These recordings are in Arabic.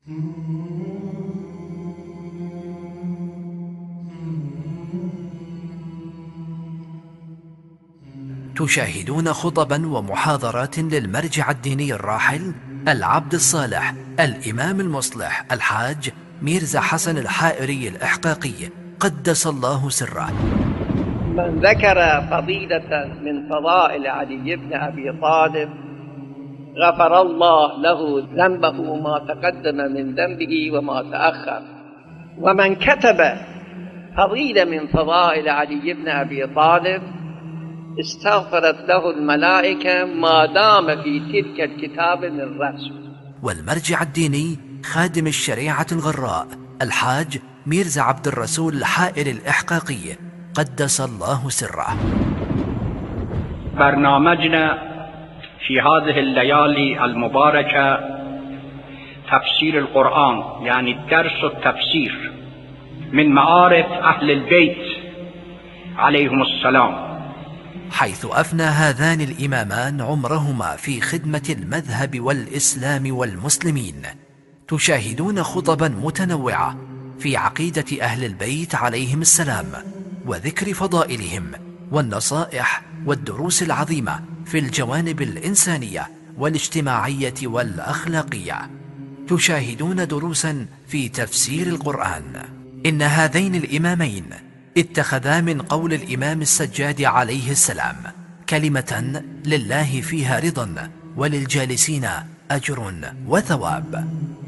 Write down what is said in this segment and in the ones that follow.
تشاهدون خطبا ومحاضرات للمرجع الديني الراحل العبد الصالح الإمام المصلح الحاج ميرزا حسن الحائري الإحقاقي قدس الله سره. من ذكر فضيلة من فضائل علي بن أبي طالب غفر الله له ذنبه ما تقدم من ذنبه وما تأخر، ومن كتب فضيلة من فضائل علي بن أبي طالب استغفرت له الملائكة ما دام في تلك الكتاب من رأسه. والمرجع الديني خادم الشريعة الغراء الحاج ميرزا عبد الرسول الحائري الإحقاقي قدس الله سره. برنامجنا في هذه الليالي المباركة تفسير القرآن، يعني الدرس التفسير من معارف أهل البيت عليهم السلام، حيث أفنى هذان الإمامان عمرهما في خدمة المذهب والإسلام والمسلمين. تشاهدون خطبا متنوعة في عقيدة أهل البيت عليهم السلام وذكر فضائلهم والنصائح والدروس العظيمة في الجوانب الإنسانية والاجتماعية والأخلاقية. تشاهدون دروسا في تفسير القرآن. إن هذين الإمامين اتخذا من قول الإمام السجاد عليه السلام كلمة لله فيها رضا وللجالسين أجر وثواب.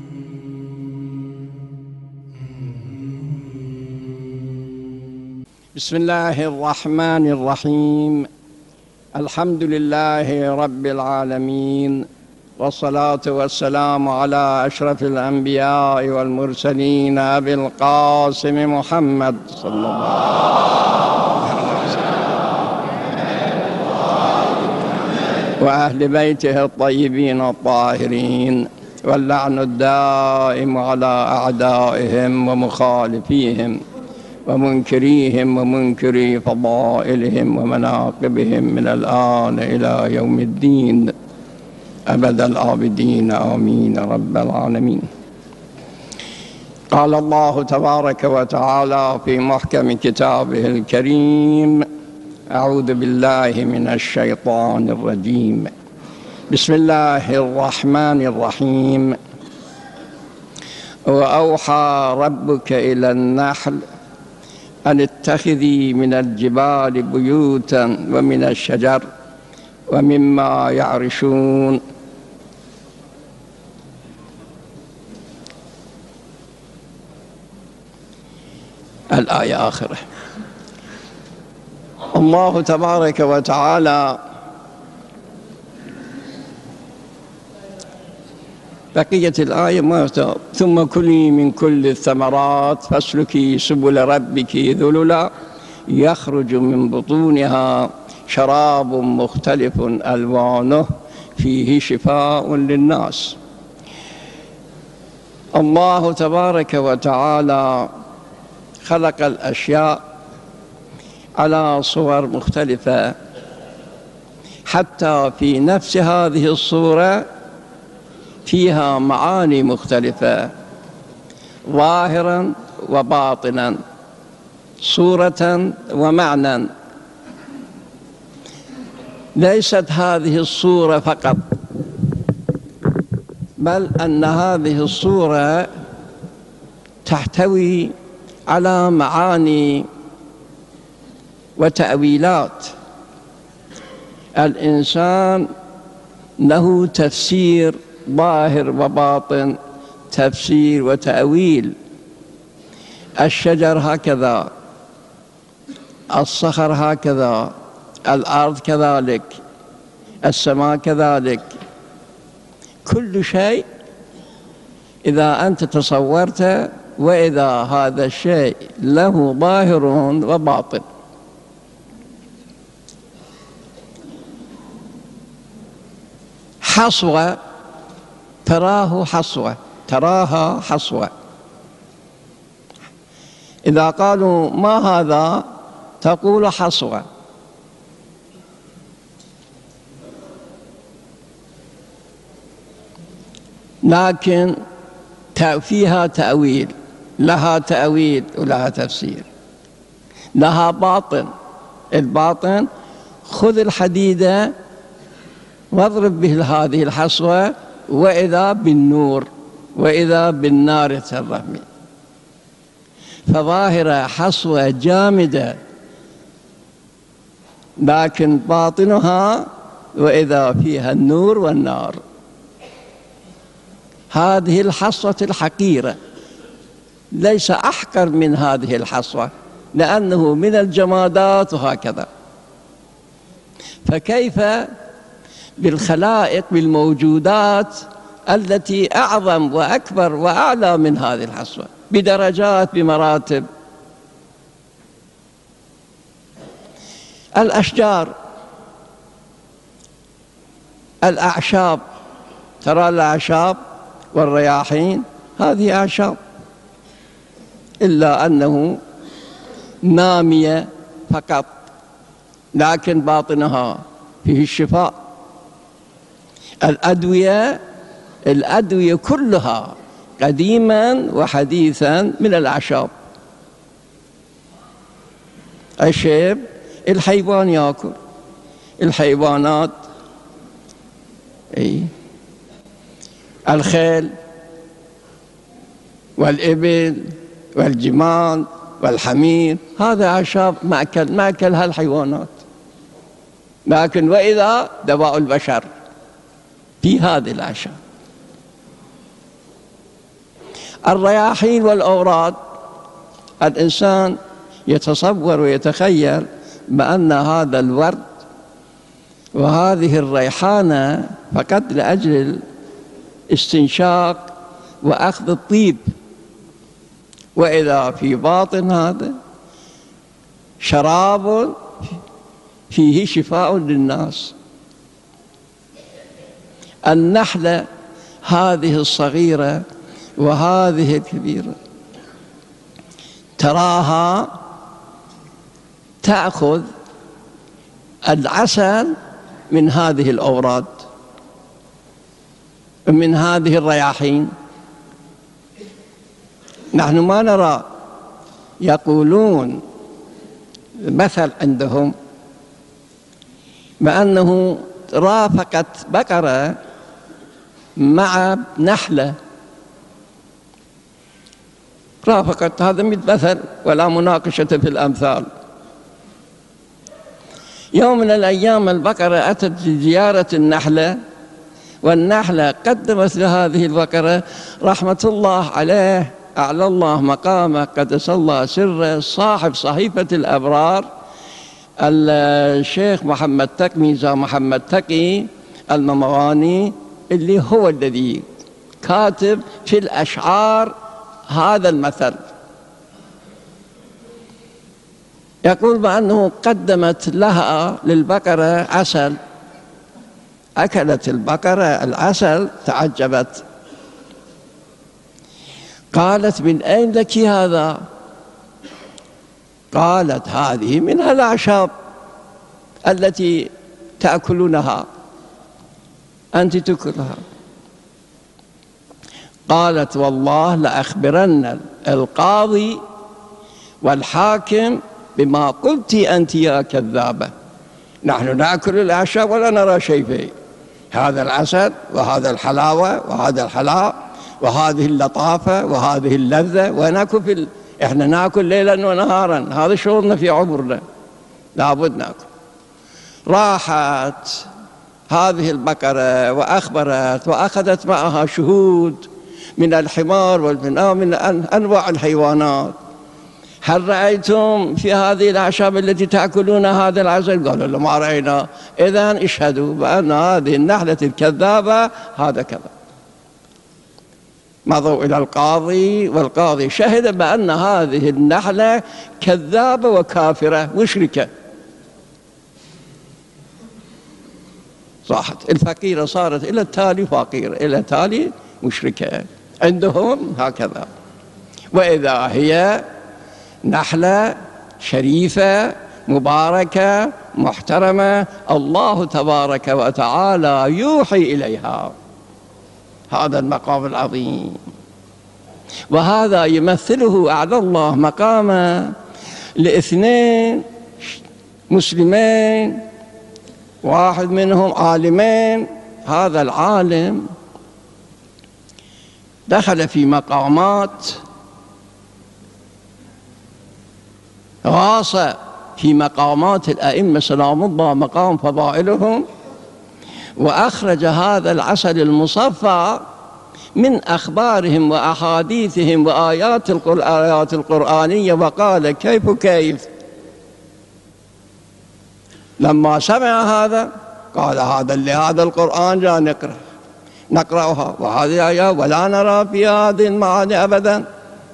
بسم الله الرحمن الرحيم. الحمد لله رب العالمين، والصلاة والسلام على أشرف الأنبياء والمرسلين أبي القاسم محمد صلى الله عليه وسلم وأهل بيته الطيبين الطاهرين، واللعن الدائم على أعدائهم ومخالفيهم ومنكريهم ومنكري فضائلهم ومناقبهم من الآن إلى يوم الدين أبد الآبدين آمين رب العالمين. قال الله تبارك وتعالى في محكم كتابه الكريم: أعوذ بالله من الشيطان الرجيم، بسم الله الرحمن الرحيم. وأوحى ربك إلى النحل أن اتخذي من الجبال بيوتا ومن الشجر ومما يعرشون. الآية آخره. الله تبارك وتعالى بقية الآية ما ثم كلي من كل الثمرات فاسلكي سبل ربك ذللا يخرج من بطونها شراب مختلف ألوانه فيه شفاء للناس. الله تبارك وتعالى خلق الأشياء على صور مختلفة، حتى في نفس هذه الصورة فيها معاني مختلفة، ظاهرا وباطنا، صورة ومعنى. ليست هذه الصورة فقط، بل أن هذه الصورة تحتوي على معاني وتأويلات. الإنسان له تفسير ظاهر وباطن، تفسير وتأويل. الشجر هكذا، الصخر هكذا، الأرض كذلك، السماء كذلك. كل شيء إذا أنت تصورته، وإذا هذا الشيء له ظاهر وباطن. حصوة تراه حصوة، تراها حصوة. إذا قالوا ما هذا تقول حصوة. لكن فيها تأويل، لها تأويل ولها تفسير. لها باطن، الباطن خذ الحديدة واضرب به هذه الحصوة وإذا بالنور وإذا بالنار ترمي. فظاهرة حصوة جامدة، لكن باطنها وإذا فيها النور والنار. هذه الحصوة الحقيرة ليس أحقر من هذه الحصوة، لأنه من الجمادات وهكذا. فكيف بالخلائق، بالموجودات التي أعظم وأكبر وأعلى من هذه الحصوة بدرجات بمراتب؟ الأشجار، الأعشاب، ترى الأعشاب والرياحين هذه أعشاب، إلا أنه نامية فقط، لكن باطنها فيه الشفاء. الأدوية كلها قديما وحديثا من الأعشاب. الشيب الحيوان يأكل، الحيوانات الخيل والإبل والجمال والحمير، هذا أعشاب مأكلها الحيوانات. لكن وإذا دواء البشر في هذه الأعشاب. الرياحين والأوراد، الإنسان يتصور ويتخيل بأن هذا الورد وهذه الريحانة فقط لأجل الاستنشاق وأخذ الطيب، وإذا في باطن هذا شراب فيه شفاء للناس. النحلة هذه الصغيرة وهذه الكبيرة تراها تأخذ العسل من هذه الأوراد، من هذه الرياحين. نحن ما نرى، يقولون مثل عندهم بأنه رافقت بقرة مع نحلة، رافقت، هذا مثل ولا مناقشة في الأمثال. يوم من الأيام البقرة أتت لزيارة النحلة، والنحلة قدمت لهذه البقرة رحمة الله عليه، أعلى الله مقامه، قدس الله سره، صاحب صحيفة الأبرار، الشيخ محمد تقي، ميرزا محمد تقي الممواني، اللي هو الذي كاتب في الأشعار هذا المثل. يقول بأنه قدمت لها للبقرة عسل، أكلت البقرة العسل، تعجبت، قالت من أين لك هذا؟ قالت هذه من الأعشاب التي تأكلونها، أنت تأكلها. قالت والله لأخبرن القاضي والحاكم بما قلت أنت يا كذابة. نحن نأكل الأعشاب ولا نرى شيء فيه، هذا العسل وهذا الحلاوة وهذا الحلاء وهذه اللطافة وهذه اللذة، ونأكل إحنا نأكل ليلا ونهارا، هذا شغلنا في عمرنا، لابد نأكل. راحت هذه البقرة وأخبرت وأخذت معها شهود من الحمار والمنام، من أنواع الحيوانات. هل رأيتم في هذه الأعشاب التي تأكلون هذا العسل؟ قالوا لا ما رأينا. إذن اشهدوا بأن هذه النحلة الكذابة هذا كذا. مضوا إلى القاضي، والقاضي شهد بأن هذه النحلة كذابة وكافرة مشركة. صاحت الفقيرة صارت إلى التالي فقيرة، إلى التالي مشركة عندهم هكذا. وإذا هي نحلة شريفة مباركة محترمة، الله تبارك وتعالى يوحي إليها، هذا المقام العظيم. وهذا يمثله أعلى الله مقاما لاثنين مسلمين، واحد منهم عالمين. هذا العالم دخل في مقامات، غاص في مقامات الأئمة سلام الله مقام فضائلهم، وأخرج هذا العسل المصفى من أخبارهم وأحاديثهم وآيات القرآنية، وقال كيف لما سمع هذا قال هذا القرآن جاء نقرأها، وهذه آيات ولا نرى في هذه المعاني أبدا.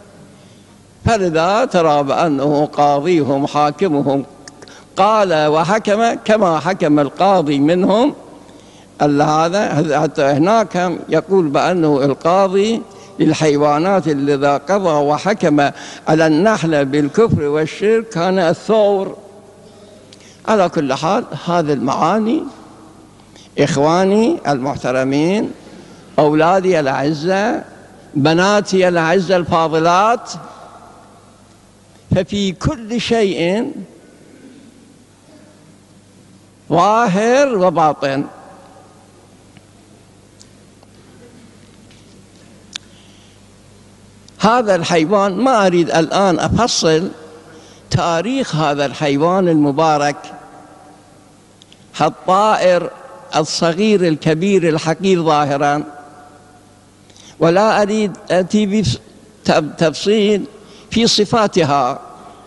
فلذا ترى بأنه قاضيهم حاكمهم قال وحكم كما حكم القاضي منهم. هذا حتى هناك يقول بأنه القاضي للحيوانات الذي قضى وحكم على النحل بالكفر والشرك كان الثور. على كل حال هذه المعاني إخواني المحترمين، أولادي الأعزاء، بناتي الأعزاء الفاضلات، ففي كل شيء ظاهر وباطن. هذا الحيوان ما أريد الآن أفصل تاريخ هذا الحيوان المبارك، الطائر الصغير الكبير الحقير ظاهرا، ولا أريد أتي بتفصيل في صفاتها.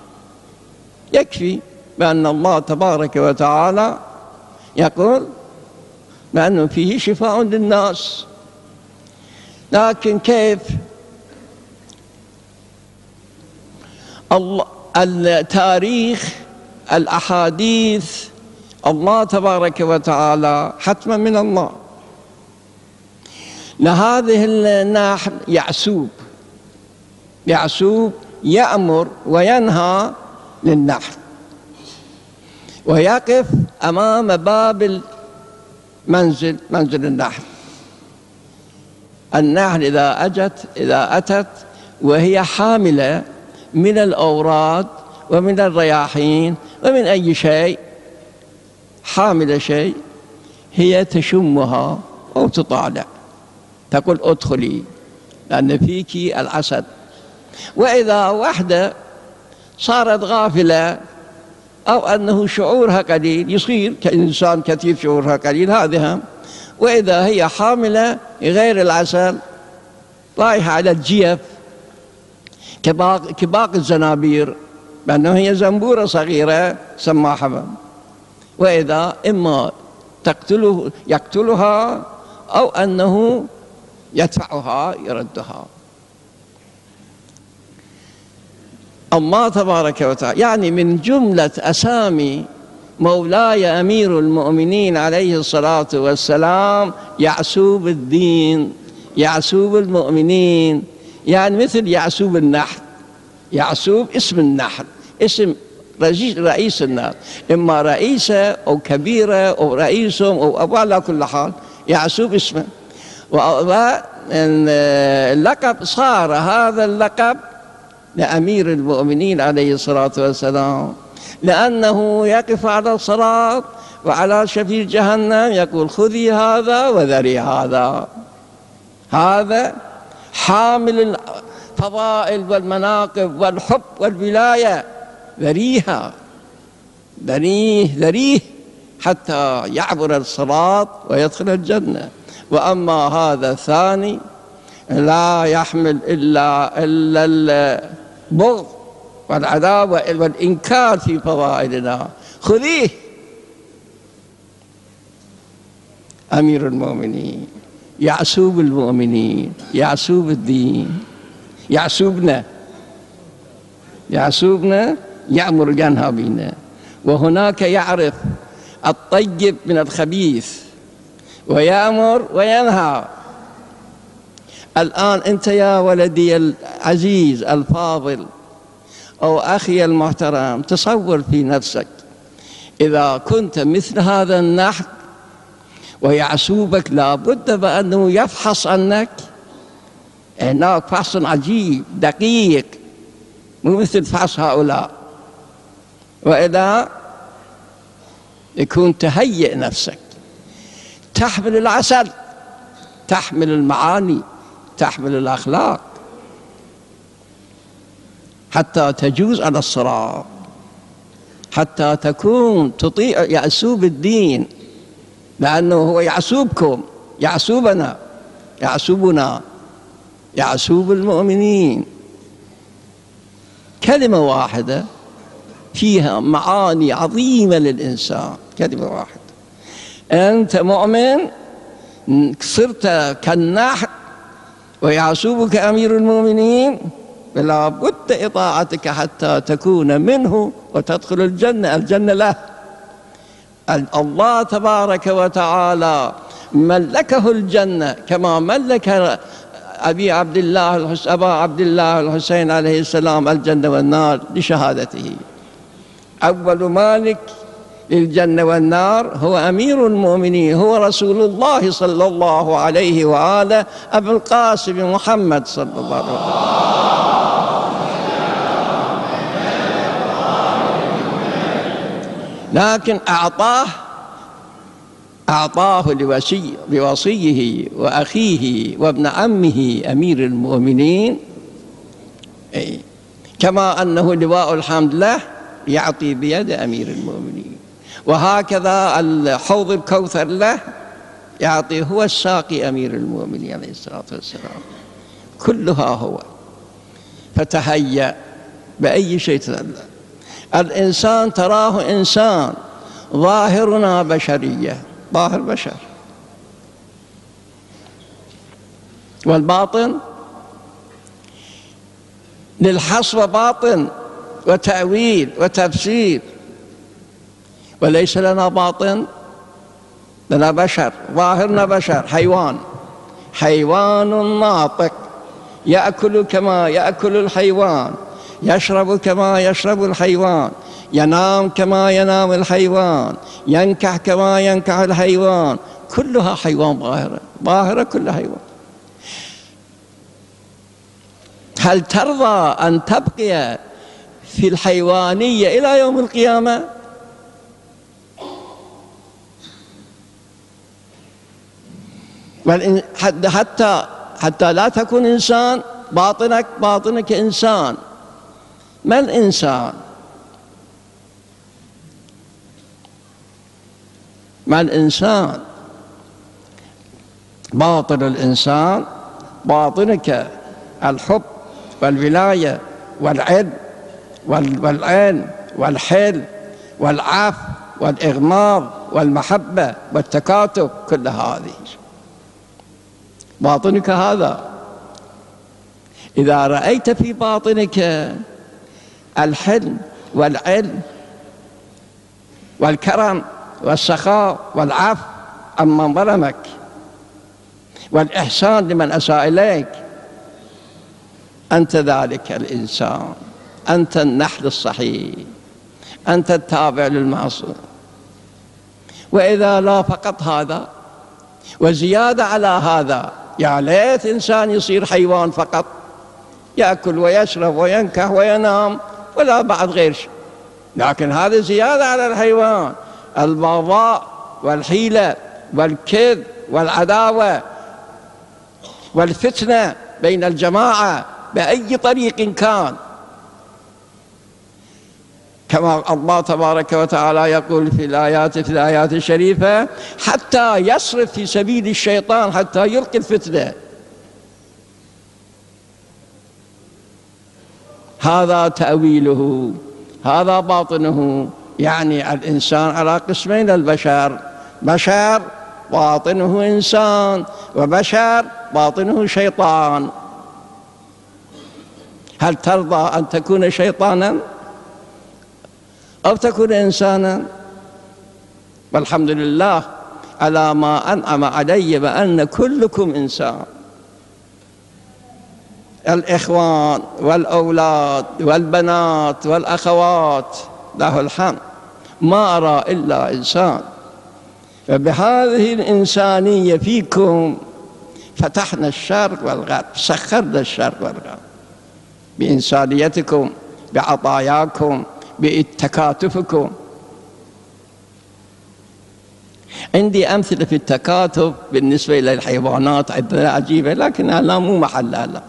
يكفي بأن الله تبارك وتعالى يقول بأنه فيه شفاء للناس. لكن كيف التاريخ الأحاديث الله تبارك وتعالى حتما من الله. لهذه النحل يعسوب يأمر وينهى للنحل، ويقف أمام باب منزل النحل. النحل إذا أتت وهي حاملة من الأوراد ومن الرياحين ومن أي شيء، حاملة شيء، هي تشمها أو تطالع، تقول ادخلي لأن فيك العسل. وإذا وحدة صارت غافلة أو أنه شعورها قليل، يصير كإنسان كثير شعورها قليل، هذه هم. وإذا هي حاملة غير العسل رايحة على الجيف كباقي الزنابير، لأنه هي زنبورة صغيرة سماها حمام. وإذا إما يقتلها أو أنه يدفعها يردها. الله تبارك وتعالى يعني من جملة أسامي مولاي أمير المؤمنين عليه الصلاة والسلام يعسوب الدين، يعسوب المؤمنين، يعني مثل يعسوب النحل. يعسوب اسم النحل، اسم رئيس النحل، إما رئيسة أو كبيرة أو رئيسهم أو أبو، على كل حال يعسوب اسمه. واللقب صار هذا اللقب لأمير المؤمنين عليه الصلاة والسلام، لأنه يقف على الصراط وعلى شفير جهنم يقول خذي هذا وذري هذا. هذا حامل الفضائل والمناقب والحب والولاية، ذريها، ذريه حتى يعبر الصراط ويدخل الجنة. وأما هذا الثاني لا يحمل إلا البغض والعداوة والإنكار في فضائلنا، خذيه. أمير المؤمنين يعسوب المؤمنين، يعسوب الدين، يعسوبنا يأمر ينهى بنا. وهناك يعرف الطيب من الخبيث ويأمر وينهى. الآن أنت يا ولدي العزيز الفاضل أو أخي المحترم، تصور في نفسك إذا كنت مثل هذا النحل ويعسوبك لابد بأنه يفحص عنك هناك فحص عجيب دقيق، مو مثل فحص هؤلاء. وإذا يكون تهيئ نفسك، تحمل العسل، تحمل المعاني، تحمل الأخلاق، حتى تجوز على الصراط، حتى تكون تطيع يعسوب الدين، لأنه هو يعسوبكم، يعسوبنا، يعسوبنا، يعسوب المؤمنين. كلمة واحدة فيها معاني عظيمة للإنسان، كلمة واحدة. أنت مؤمن صرت كالنحل ويعسوبك أمير المؤمنين، فلا بد إطاعتك حتى تكون منه وتدخل الجنة. الجنة له، الله تبارك وتعالى ملكه الجنة كما ملك أبا عبد الله الحسين عليه السلام الجنة والنار لشهادته. أول مالك للجنة والنار هو أمير المؤمنين، هو رسول الله صلى الله عليه وآله أبو القاسم محمد صلى الله عليه وسلم. لكن أعطاه لوصيه وأخيه وابن عمه أمير المؤمنين، كما أنه لواء الحمد له يعطي بيد أمير المؤمنين، وهكذا الحوض الكوثر له يعطي هو الساقي أمير المؤمنين عليه الصلاة والسلام. كلها هو. فتهيأ بأي شيء تتألم. الإنسان تراه إنسان، ظاهرنا بشرية، ظاهر بشر، والباطن للحصر باطن وتأويل وتفسير، وليس لنا باطن، لنا بشر، ظاهرنا بشر، حيوان ناطق، يأكل كما يأكل الحيوان، يشرب كما يشرب الحيوان، ينام كما ينام الحيوان، ينكح كما ينكح الحيوان، كلها حيوان ظاهرة كل حيوان. هل ترضى أن تبقي في الحيوانية إلى يوم القيامة؟ حتى لا تكون إنسان، باطنك إنسان. ما الإنسان؟ ما الإنسان؟ باطن الإنسان، باطنك الحب والولاية والعلم والحل والعفو والإغماض والمحبة والتكاتف، كل هذه باطنك هذا. إذا رأيت في باطنك الحلم والعلم والكرم والسخاء والعفو عمن ظلمك والإحسان لمن أساء إليك، أنت ذلك الإنسان، أنت النحل الصحيح، أنت التابع للمعصوم. وإذا لا فقط هذا وزيادة على هذا، يا ليت إنسان يصير حيوان فقط، يأكل ويشرب وينكح وينام ولا بعد غير شيء، لكن هذا زيادة على الحيوان. البغضاء والحيلة والكذب والعداوة والفتنة بين الجماعة بأي طريق كان، كما الله تبارك وتعالى يقول في الآيات الشريفة: حتى يصرف في سبيل الشيطان حتى يلقي الفتنة. هذا تأويله، هذا باطنه. يعني الإنسان على قسمين: البشر، بشر باطنه إنسان، وبشر باطنه شيطان. هل ترضى أن تكون شيطانا أو تكون إنسانا؟ والحمد لله على ما أنعم علي بأن كلكم إنسان. الإخوان والأولاد والبنات والأخوات له الحمد، ما أرى إلا إنسان. فبهذه الإنسانية فيكم، فتحنا الشرق والغرب، سخرنا الشرق والغرب بإنسانيتكم، بعطاياكم، بتكاتفكم. عندي أمثلة في التكاتف بالنسبة إلى الحيوانات عندنا عجيبة، لكنها لا مو محلها لا.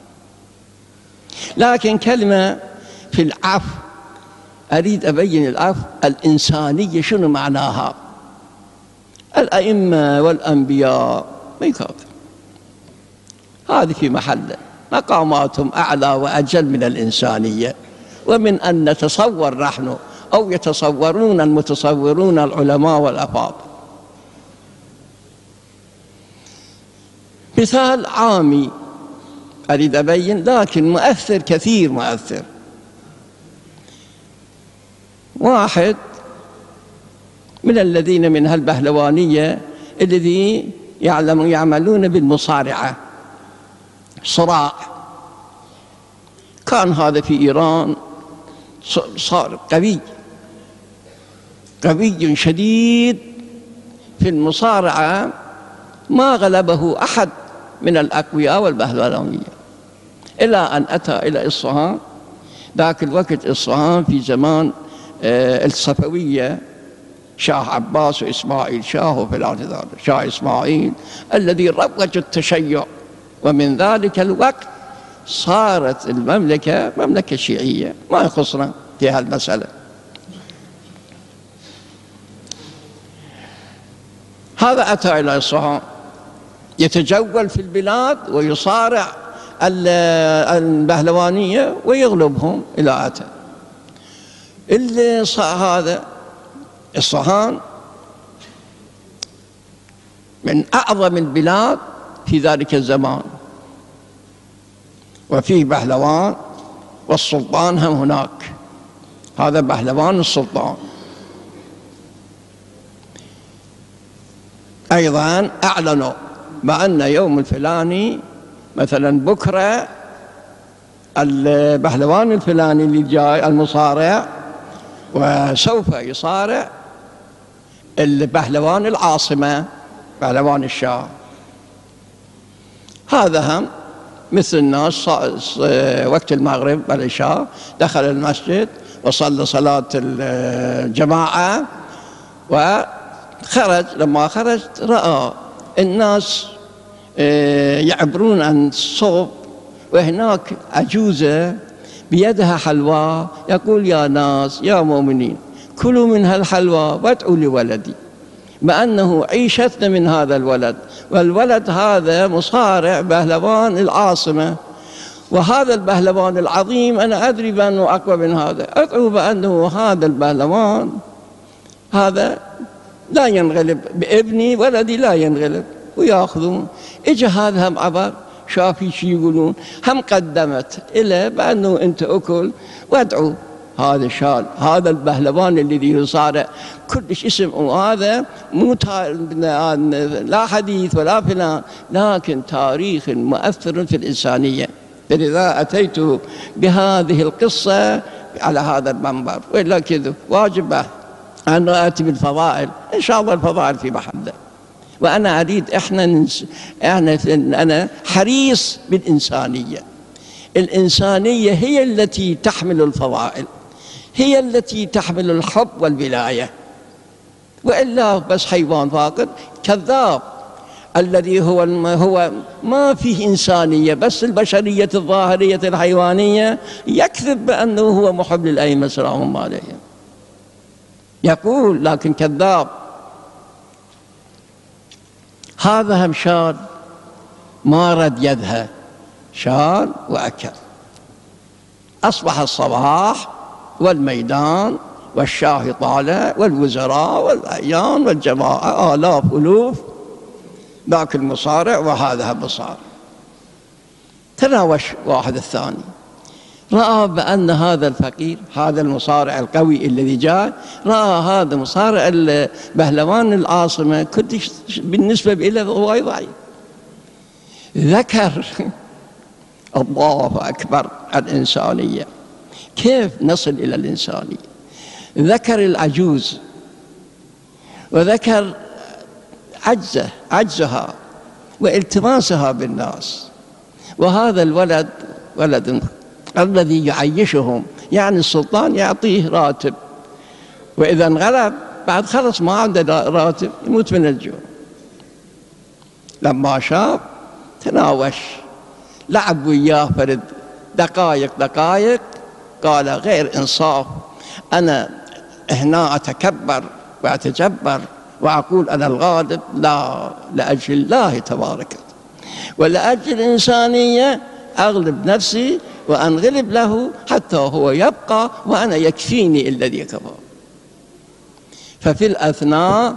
لكن كلمة في العفو، أريد أبين العفو الإنسانية شنو معناها. الأئمة والأنبياء ما يكافئ، هذه في محله، مقاماتهم أعلى وأجل من الإنسانية، ومن أن نتصور نحن أو يتصورون المتصورون العلماء والأفاضل. مثال عامي أريد أبين لكن مؤثر، كثير مؤثر. واحد من الذين من هالبهلوانية الذي يعملون بالمصارعة، صراع، كان هذا في إيران، صار قوي شديد في المصارعة، ما غلبه أحد من الأقوياء والبهلوانية، إلى أن أتى إلى إصفهان. ذاك الوقت إصفهان في زمان الصفوية، شاه عباس وإسماعيل شاه وفلان ذلك، شاه إسماعيل الذي روج التشيع، ومن ذلك الوقت صارت المملكة مملكة شيعية، ما يخصنا في هالمسألة. هذا أتى إلى إصفهان يتجول في البلاد ويصارع البهلوانية ويغلبهم إلى أتى. اللي هذا إصفهان من أعظم البلاد في ذلك الزمان، وفيه بهلوان والسلطان هم هناك، هذا بهلوان السلطان. أيضا أعلنوا بأن يوم الفلاني مثلا بكرة البهلوان الفلاني اللي جاي المصارع وسوف يصارع البهلوان العاصمة، بهلوان الشاه. هذا هم مثل الناس وقت المغرب والعشاء دخل المسجد وصلى صلاة الجماعة وخرج. لما خرج رأى الناس يعبرون عن الصوب، وهناك عجوزة بيدها حلوى، يقول يا ناس يا مؤمنين كلوا من هالحلوى وادعوا لولدي، بأنه عيشتنا من هذا الولد، والولد هذا مصارع بهلوان العاصمة، وهذا البهلوان العظيم أنا أدري بأنه أقوى من هذا، أدعو بأنه هذا البهلوان هذا لا ينغلب بابني، ولدي لا ينغلب، ويأخذون. إجا هذا هم عبر شافي شي يقولون، هم قدمت إلى بأنه أنت أكل وادعو هذا شال، هذا البهلوان الذي يصارع كلش اسم، وهذا مو لا حديث ولا فلان، لكن تاريخ مؤثر في الإنسانية. فلذا أتيت بهذه القصة على هذا المنبر، وإلا كذا واجب أن آتي بالفضائل، إن شاء الله الفضائل في محله. وأنا أريد أنا حريص بالإنسانية. الإنسانية هي التي تحمل الفضائل، هي التي تحمل الحب والولاية، وإلا بس حيوان فاقد كذاب الذي هو ما فيه إنسانية، بس البشرية الظاهرية الحيوانية، يكذب بأنه هو محب للأئمة سلام الله عليهم، يقول لكن كذاب. هذا هم شال ما رد يدها، شال وأكل. أصبح الصباح والميدان والشاه طالع والوزراء والأعيان والجماعة آلاف ألوف، ذاك المصارع وهذا مصارع. تناوش واحد الثاني، رأى بأن هذا الفقير، هذا المصارع القوي الذي جاء، رأى هذا مصارع البهلوان العاصمة كنت بالنسبة إليه هو ضعيف. ذكر الله أكبر الإنسانية، كيف نصل إلى الإنسانية؟ ذكر العجوز، وذكر عجزها، والتماسها بالناس. وهذا الولد ولد الذي يعيشهم، يعني السلطان يعطيه راتب، وإذا انغلب بعد خلص ما عنده راتب يموت من الجوع. لما شاف تناوش، لعب وياه فرد دقائق، قال غير إنصاف، أنا هنا أتكبر وأتجبر وأقول أنا الغالب، لا، لأجل الله تبارك ولأجل الإنسانية أغلب نفسي وأنغلب له حتى هو يبقى وأنا يكفيني الذي كفى. ففي الأثناء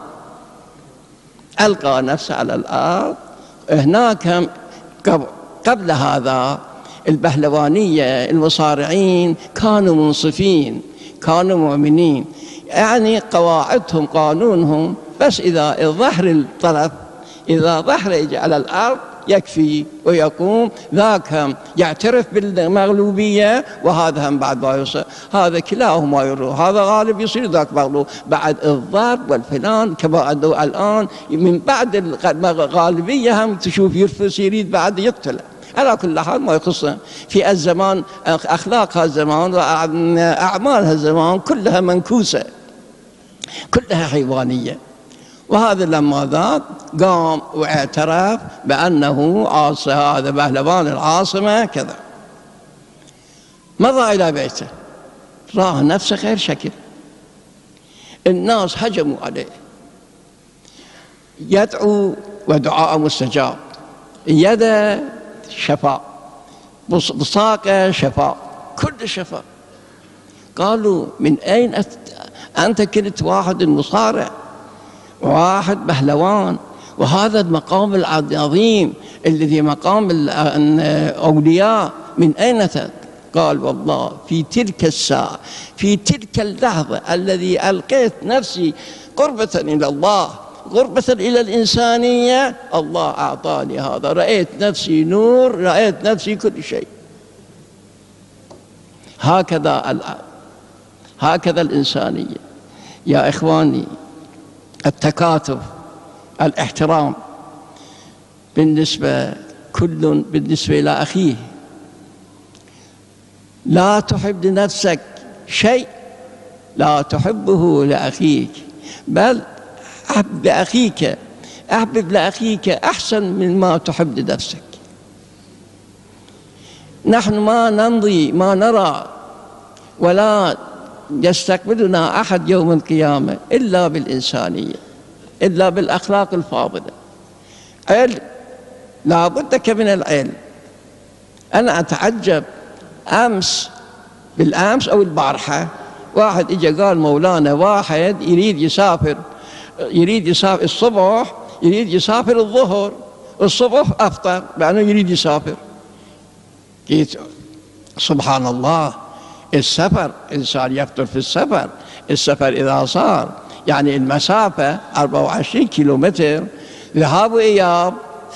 ألقى نفسه على الأرض. هناك قبل هذا البهلوانية المصارعين كانوا منصفين، كانوا مؤمنين، يعني قواعدهم قانونهم بس إذا الظهر الطرف، إذا ظهر يجي على الأرض يكفي ويقوم، ذاك يعترف بالمغلوبية وهذا هم بعد ما يصير، هذا كلاهما يروح، هذا غالب يصير ذاك مغلوب بعد الضرب والفلان. كما أنه الآن من بعد الغالبية هم تشوف يرفس يريد بعد يقتله. على كل حال ما يخصه في الزمان، أخلاق هالزمان وأعمال هالزمان كلها منكوسة، كلها حيوانية. وهذا لما ذاك قام واعترف بأنه عاصي، هذا بهلوان العاصمة كذا. مضى إلى بيته، راه نفسه غير شكل، الناس هجموا عليه، يدعو ودعاء مستجاب، يده شفاء، بصاقه شفاء، كل شفاء. قالوا من أين أنت؟ كنت واحد مصارع، واحد بهلوان، وهذا المقام العظيم الذي مقام الأولياء، من أين أتت؟ قال والله في تلك الساعة، في تلك اللحظة الذي ألقيت نفسي قربة إلى الله، قربة إلى الإنسانية، الله أعطاني هذا، رأيت نفسي نور، رأيت نفسي كل شيء. هكذا الإنسانية يا إخواني، التكاتف، الاحترام بالنسبة إلى أخيه. لا تحب لنفسك شيء لا تحبه لأخيك، بل أحبب لأخيك أحسن مما تحب لنفسك. نحن ما نمضي، ما نرى ولا يستقبلنا أحد يوم القيامة إلا بالإنسانية، إلا بالأخلاق الفاضلة. علم، لا بد من العلم. أنا أتعجب بالأمس أو البارحة واحد إجا قال مولانا واحد يريد يسافر الصبح، يريد يسافر الظهر، الصبح أفطر لأنه يريد يسافر. قلت سبحان الله، السفر إنسان يفطر في السفر إذا صار يعني المسافة 24 كيلومتر ذهاب وإياب،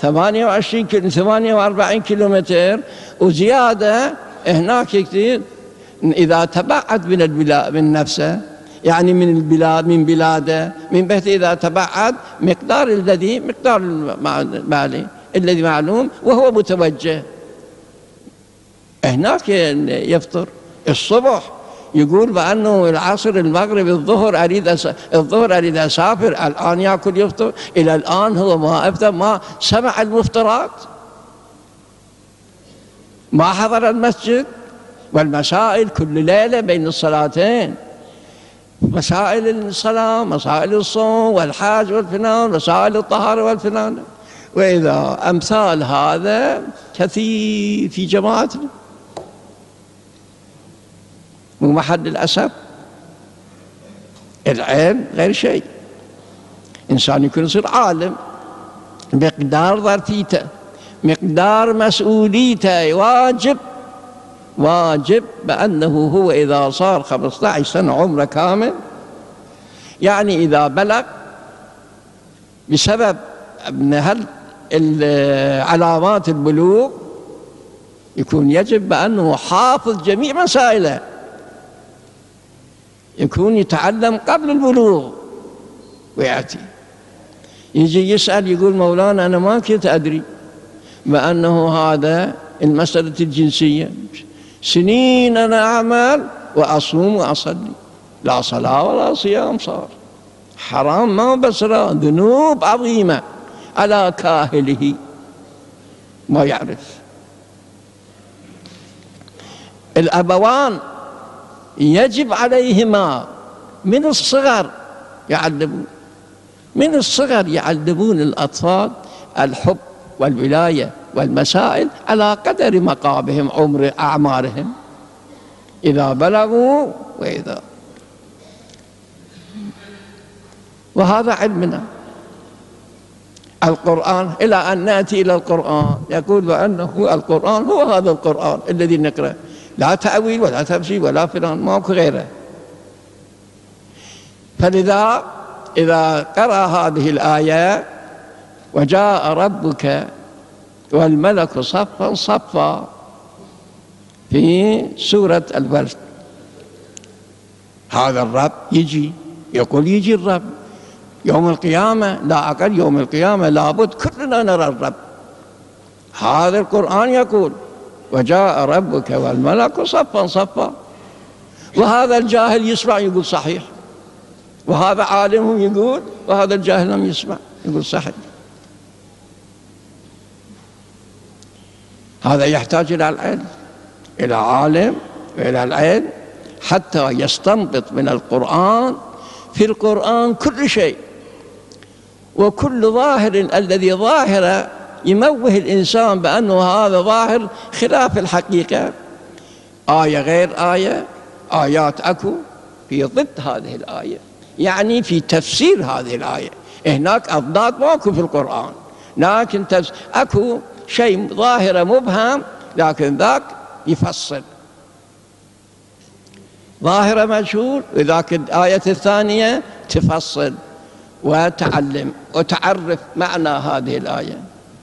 48 كيلومتر وزيادة هناك كثير. إذا تبعد من البلاد، من نفسه، يعني من البلاد، من بلاده، من بيته، إذا تبعد مقدار المالي الذي معلوم وهو متوجه هناك يفطر. الصبح يقول بأنه العصر، المغرب، الظهر أريد أسافر، الآن يأكل يفطر. إلى الآن هو ما أفطر، ما سمع المفطرات، ما حضر المسجد. والمسائل كل ليلة بين الصلاتين، مسائل الصلاة، مسائل الصوم والحاج والفنان، مسائل الطهارة والفنان. وإذا أمثال هذا كثير في جماعتنا، ومحل الأسف العلم غير شيء. إنسان يكون يصير عالم مقدار ظرفيته، مقدار مسؤوليته، واجب بأنه هو إذا صار 15 سنة عمره كامل، يعني إذا بلغ بسبب علامات البلوغ، يكون يجب بأنه حافظ جميع مسائله، يكون يتعلم قبل البلوغ ويأتي. يجي يسأل يقول مولانا أنا ما كنت أدري بأنه هذا المسألة الجنسية، سنين أنا أعمل وأصوم وأصلي، لا صلاة ولا صيام، صار حرام ما بصرا، ذنوب عظيمة على كاهله ما يعرف. الأبوان يجب عليهما من الصغر يعلمون، من الصغر يعلمون الأطفال الحب والولاية والمسائل على قدر مقامهم عمر أعمارهم إذا بلغوا وإذا. وهذا علمنا. القرآن إلى أن نأتي إلى القرآن يقول بأنه القرآن هو هذا القرآن الذي نقرأ، لا تأويل ولا تفسير ولا فلان، ماكو غيره. فلذا إذا قرأ هذه الآية وجاء ربك والملك صفا صفا في سورة الفلق، هذا الرب يجي يقول يجي الرب يوم القيامة، لا أقل يوم القيامة لابد كلنا نرى الرب. هذا القرآن يقول وجاء ربك والملك صفا صفا، وهذا الجاهل يسمع يقول صحيح، وهذا عالم يقول، وهذا الجاهل لم يسمع يقول صحيح. هذا يحتاج إلى العلم، إلى عالم وإلى العلم حتى يستنبط من القرآن. في القرآن كل شيء، وكل ظاهر الذي ظاهر يموه الإنسان بأنه هذا ظاهر خلاف الحقيقة. آية غير آية، آيات أكو في ضد هذه الآية، يعني في تفسير هذه الآية. هناك أضداد ماكو في القرآن، لكن أكو شيء ظاهر مبهم لكن ذاك يفصل، ظاهرة مجهول وذاك الآية الثانية تفصل وتعلم وتعرف معنى هذه الآية.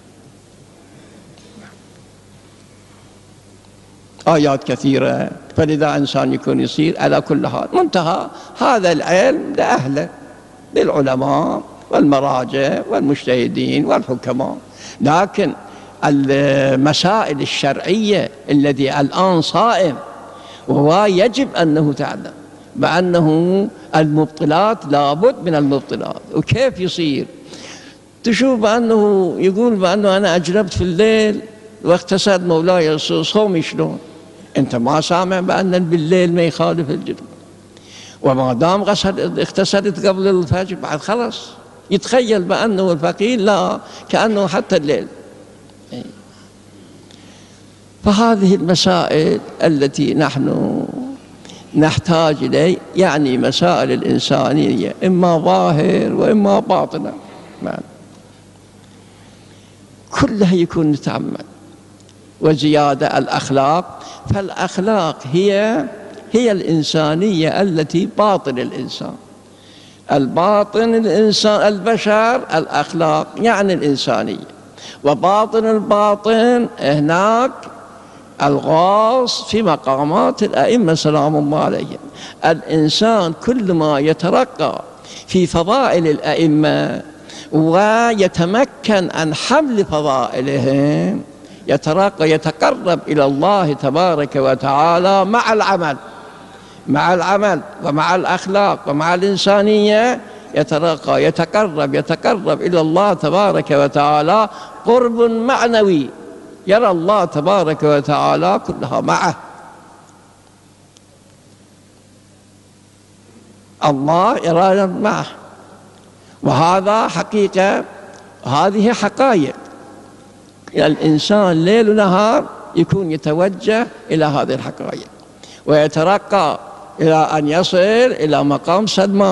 آيات كثيرة، فلذا إنسان يكون يصير على كل حال. منتهى هذا العلم لأهله، للعلماء والمراجع والمجتهدين والحكماء. لكن المسائل الشرعية الذي الآن صائم وهو يجب أنه تعلم بأنه المبطلات لابد من المبطلات. وكيف يصير؟ تشوف بأنه يقول بأنه أنا أجنبت في الليل واغتسلت مولاي، صومي شلون؟ أنت ما سامع بأن بالليل ما يخالف الجنوب، وما دام اغتسلت قبل الفجر بعد خلاص يتخيل بأنه الفقيه لا، كأنه حتى الليل. فهذه المسائل التي نحن نحتاج إليه، يعني مسائل الإنسانية إما ظاهر وإما باطنة، كلها يكون نتأمل. وزيادة الأخلاق، فالأخلاق هي الإنسانية التي باطن الإنسان. الباطن الإنسان البشر الأخلاق يعني الإنسانية، وباطن الباطن هناك الغاص في مقامات الأئمة سلام الله عليهم. الإنسان كل ما يترقى في فضائل الأئمة ويتمكن عن حمل فضائلهم يترقى، يتقرب إلى الله تبارك وتعالى مع العمل ومع الأخلاق ومع الإنسانية. يترقى يتقرب إلى الله تبارك وتعالى قرب معنوي، يرى الله تبارك وتعالى كلها معه. الله يرانا معه، وهذا حقيقة، هذه حقائق. الإنسان ليل ونهار يكون يتوجه إلى هذه الحقائق ويترقى إلى أن يصل إلى مقام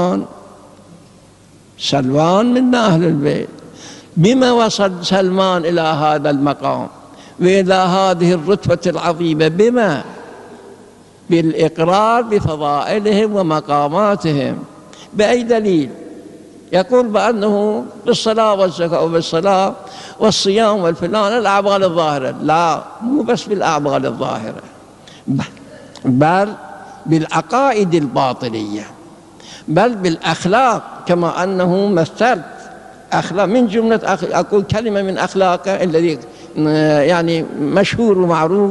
سلمان من أهل البيت. بما وصل سلمان إلى هذا المقام وإلى هذه الرتبة العظيمة؟ بما؟ بالإقرار بفضائلهم ومقاماتهم. بأي دليل؟ يقول بأنه بالصلاة والزكاة وبالصلاة والصيام والفلان الأعمال الظاهرة. لا، مو بس بالأعمال الظاهرة، بل بالعقائد الباطنية، بل بالأخلاق، كما أنه مثلت أخلاق من جملة أقول كلمة من أخلاقه الذي يعني مشهور ومعروف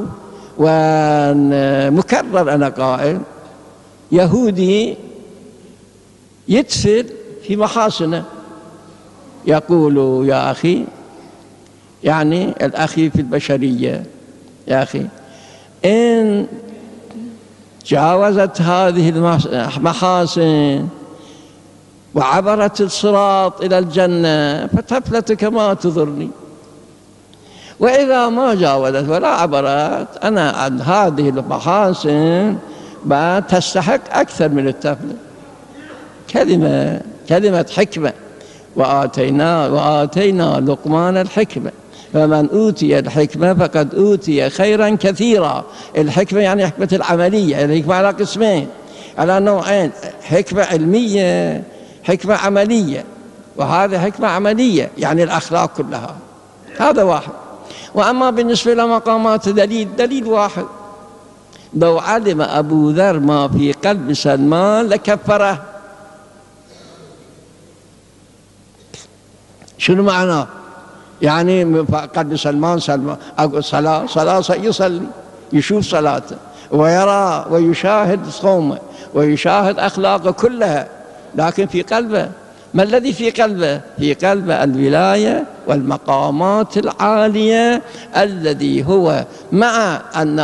ومكرر، أنا قائل يهودي يدفل في محاسنه، يقول يا أخي، يعني الأخي في البشرية، يا أخي إن جاوزت هذه المحاسن وعبرت الصراط إلى الجنة فتفلتك ما تضرني، وإذا ما جاوزت ولا عبرت أنا عن هذه المحاسن تستحق أكثر من التفلة. كلمة حكمة، وآتينا لقمان الحكمة فمن أوتي الحكمة فقد أوتي خيرا كثيرا. الحكمة يعني حكمة العملية، الحكمة على قسمين، على نوعين، حكمة علمية، حكمة عملية، وهذا حكمة عملية يعني الأخلاق كلها، هذا واحد. وأما بالنسبة لمقامات دليل واحد، لو علم أبو ذر ما في قلب سلمان لكفره. شنو معناه؟ يعني قلب سلمان أقول صلاة يصلي، يشوف صلاته ويرى ويشاهد صومه ويشاهد أخلاقه كلها، لكن في قلبه ما الذي في قلبه؟ في قلبه الولاية والمقامات العالية، الذي هو مع أن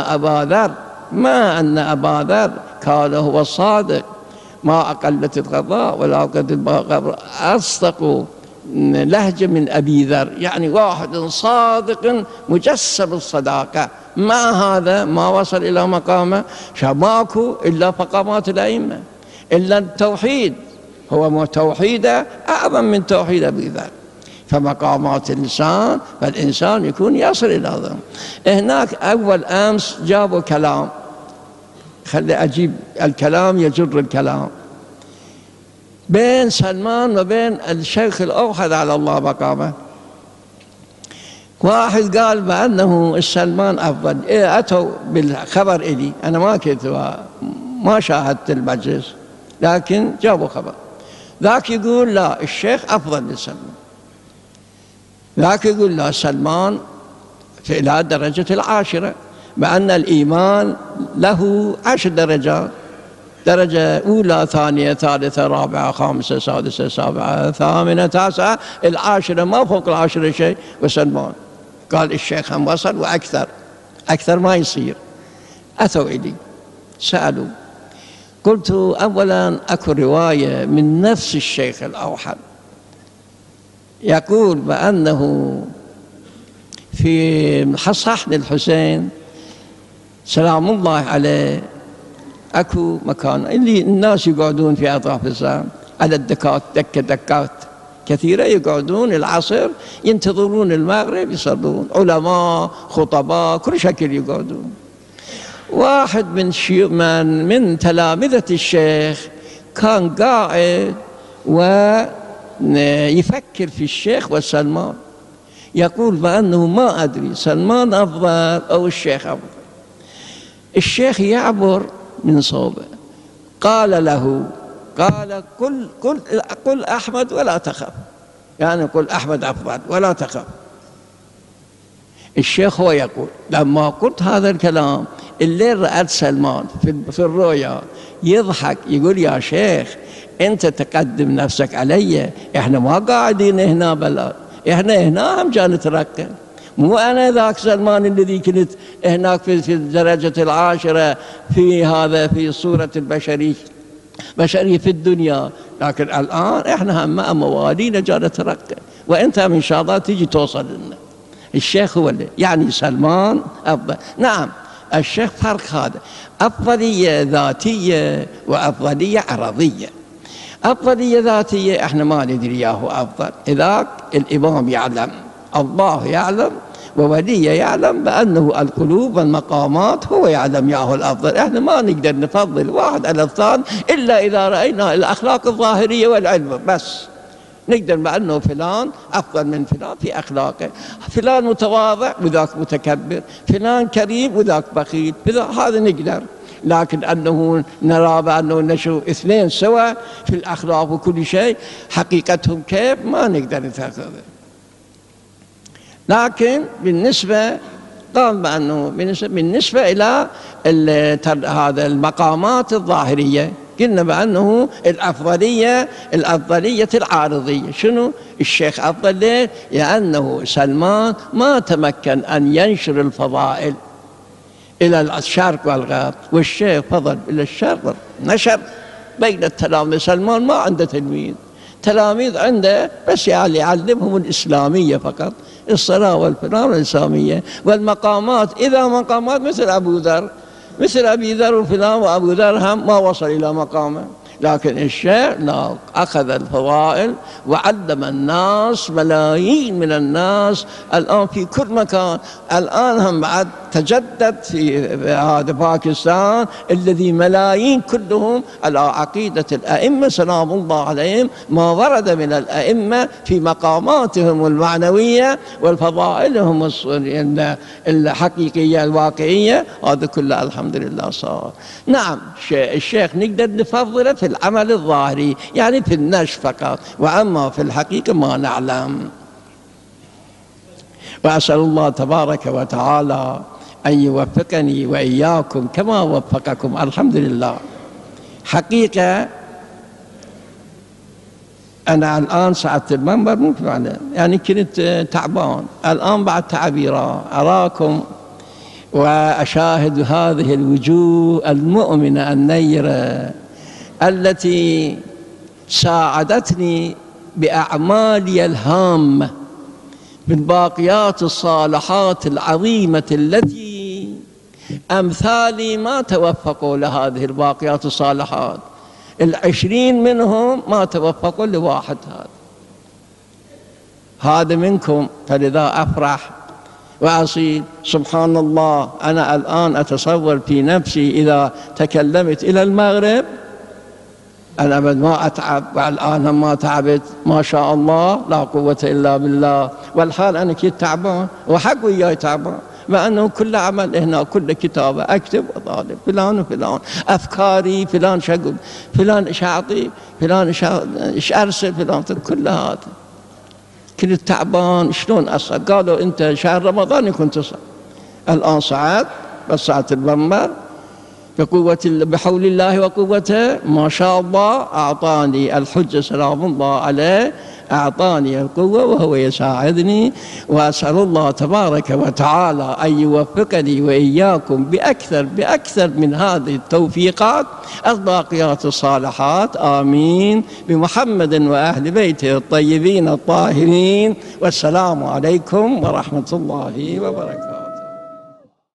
أبا ذر كان هو الصادق، ما أقلت القضاء ولا أقلت القبر، أصدق لهجة من أبي ذر، يعني واحد صادق مجسم الصداقة، مع هذا ما وصل إلى مقامه ماكو إلا مقامات الأئمة، إلا التوحيد، هو توحيده أعظم من توحيد أبي ذر. فمقامات الإنسان، فالإنسان يكون يصل إلى هذا. هناك أول أمس جابوا كلام، خلي أجيب الكلام يجر الكلام، بين سلمان وبين الشيخ الأوحد على الله مقامه. واحد قال بأنه السلمان أفضل، أتوا بالخبر إلي، أنا ما كنت ما شاهدت المجلس، لكن جابوا خبر، ذاك يقول لا الشيخ أفضل من سلمان، ذاك يقول لا سلمان في إلى درجة العاشرة، بأن الإيمان له 10 درجات، درجة أولى ثانية ثالثة رابعة خامسة سادسة سابعة ثامنة تاسعة، العاشرة ما فوق العاشرة شيء. وسلمان قال الشيخ هم وصل وأكثر ما يصير. أتوا إلي سألوا، قلت أولا أكو رواية من نفس الشيخ الأوحد يقول بأنه في صحن الحسين سلام الله عليه أكو مكان اللي الناس يقعدون في أطراف الزمان على الدكات، دكات كثيرة يقعدون العصر ينتظرون المغرب يصلون، علماء خطباء كل شكل يقعدون. واحد من تلامذة الشيخ كان قاعد ويفكر في الشيخ وسلمان، يقول بأنه ما أدري سلمان أفضل أو الشيخ أفضل. الشيخ يعبر من صوبه، قال له قل أحمد ولا تخف، يعني قل أحمد أفضل ولا تخف. الشيخ هو يقول لما قلت هذا الكلام الليل رأت سلمان في الرؤيا يضحك، يقول يا شيخ أنت تقدم نفسك علي، إحنا ما قاعدين هنا بلد، إحنا هنا هم جاي نترقى، مو أنا ذاك سلمان الذي كنت هناك في الدرجة العاشرة في صورة البشرية في الدنيا، لكن الآن إحنا هم موالينا جاي نترقى، وأنت إن شاء الله تيجي توصل لنا. الشيخ هو اللي يعني سلمان أفضل. نعم الشيخ فرق هذا، أفضلية ذاتية وأفضلية عرضية. أفضلية ذاتية إحنا ما ندري ياهو أفضل، إذاك الإمام يعلم، الله يعلم، وولي يعلم بأنه القلوب والمقامات هو يعلم ياهو الأفضل. إحنا ما نقدر نفضل واحد على الثاني إلا إذا رأينا الأخلاق الظاهرية والعلم، بس نقدر بأنه فلان أفضل من فلان في أخلاقه، فلان متواضع وذاك متكبر، فلان كريم وذاك بخيل، هذا نقدر. لكن أنه نرى بأنه نشوف اثنين سوا في الأخلاق وكل شيء، حقيقتهم كيف ما نقدر نتأخذ. لكن بالنسبة قال بأنه بالنسبة إلى هذا المقامات الظاهرية قلنا بأنه الأفضلية العارضية. شنو الشيخ أفضل ليه؟ لأنه سلمان ما تمكن أن ينشر الفضائل إلى الشرق والغرب، والشيخ فضل إلى الشرق نشر بين التلاميذ. سلمان ما عنده تلاميذ عنده بس يعني يعلمهم الإسلامية فقط، الصلاة والفلان الإسلامية والمقامات. إذا مقامات مثل أبي ذر وفلان، وأبو ذر هم ما وصل إلى مقامه، لكن الشيخ لا، أخذ الفضائل وعلم الناس، ملايين من الناس الآن في كل مكان. الآن هم بعد تجدد في هذا باكستان الذي ملايين كلهم على عقيدة الأئمة سلام الله عليهم، ما ورد من الأئمة في مقاماتهم المعنوية والفضائلهم الحقيقية الواقعية، هذا كله الحمد لله صار. نعم الشيخ نقدر نفضله في العمل الظاهري، يعني في النشر فقط، وأما في الحقيقة ما نعلم. وأسأل الله تبارك وتعالى أن يوفقني وإياكم كما وفقكم. الحمد لله. حقيقة أنا الآن صعدت المنبر مو فعلا، يعني كنت تعبان، الآن بعد تعبيرا أراكم وأشاهد هذه الوجوه المؤمنة النيرة التي ساعدتني بأعمالي الهامة بالباقيات الصالحات العظيمة التي أمثالي ما توفقوا لهذه الباقيات الصالحات. 20 منهم ما توفقوا لواحد هذا منكم، فلذا أفرح وأصيل. سبحان الله، أنا الآن أتصور في نفسي إذا تكلمت إلى المغرب أنا أبد ما أتعب، والآن ما تعبت، ما شاء الله لا قوة إلا بالله. والحال أنا كنت تعبان وحق وياي تعبان، مع أنه كل عمل هنا، كل كتابة أكتب وطالب فلان وفلان، أفكاري فلان شقل، فلان إيش أعطي، فلان إيش أرسل، فلان كل هذا. كنت تعبان شلون أصعد؟ قالوا أنت شهر رمضان كنت تصعد، الآن صعد بس صعدت المنبر بحول الله وقوته، ما شاء الله أعطاني الحجة سلام الله عليه، أعطاني القوة وهو يساعدني. وأسأل الله تبارك وتعالى أن يوفقني وإياكم بأكثر من هذه التوفيقات الباقيات الصالحات، آمين، بمحمد وأهل بيته الطيبين الطاهرين. والسلام عليكم ورحمة الله وبركاته.